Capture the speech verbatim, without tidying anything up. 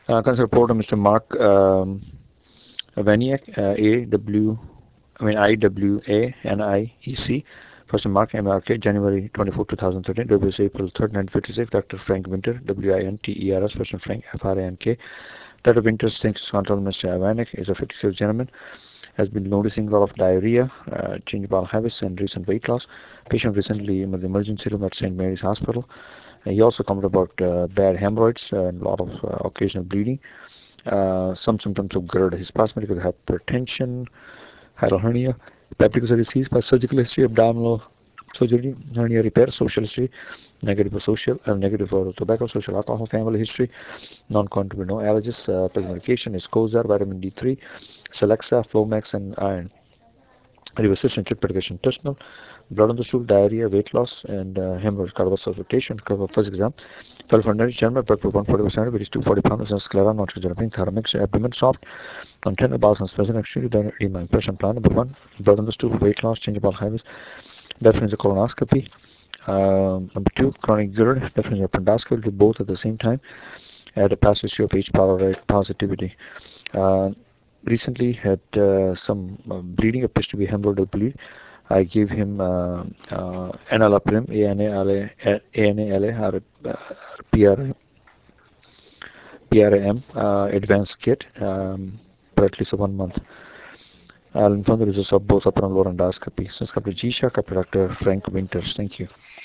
Uh, Concern reporter Mister Mark um, Vaniak, uh, A W, I mean I W A N I E C. First name Mark M R K, January twenty-fourth, two thousand thirteen. W S April third, nineteen fifty-six. Doctor Frank Winter, W I N T E R S. First name Frank, F R A N K. Date of interest, thanks to control Mister Avanek, is a fifty-six gentleman, has been noticing a lot of diarrhea, uh, change of bowel habits, and recent weight loss. Patient recently in the emergency room at Saint Mary's Hospital. Uh, he also commented about uh, bad hemorrhoids uh, and a lot of uh, occasional bleeding. Uh, some symptoms of GERD. His past medical hypertension, hiatal hernia, peptic ulcer disease by surgical history, abdominal surgery, hernia repair, social history, negative for social, uh, negative for tobacco, social alcohol, family history, non-contributing, no allergies, uh, present medication is Cozar, vitamin D three, Celexa, Flomax, and iron. Reversition, trip medication, intestinal, blood on the stool, diarrhea, weight loss, and uh, hemorrhage, cardiovascular rotation, cover first exam. twelve hundred, general, blood pressure one forty percent, weight is two hundred forty pounds, and sclera, non-trigenic, thyroid, abdomen soft, non-tender bowels, and present extremely edema. Impression plan number one, blood on the stool, weight loss, change of bowel habits, definition of colonoscopy. Um, number two, chronic GERD, definition of endoscopy, do both at the same time. Add a past history of H. pylori positivity. Uh, Recently had uh, some uh, bleeding, appears to be hemorrhoidal bleed. I gave him uh, uh, enalapril, A N A L A, A N A L A, or uh, P R A, P R A M, uh, advanced kit, um, for at least one month. I'll inform the results of both upper and lower endoscopy. Since Doctor G-Shock, Doctor Frank Winters. Thank you.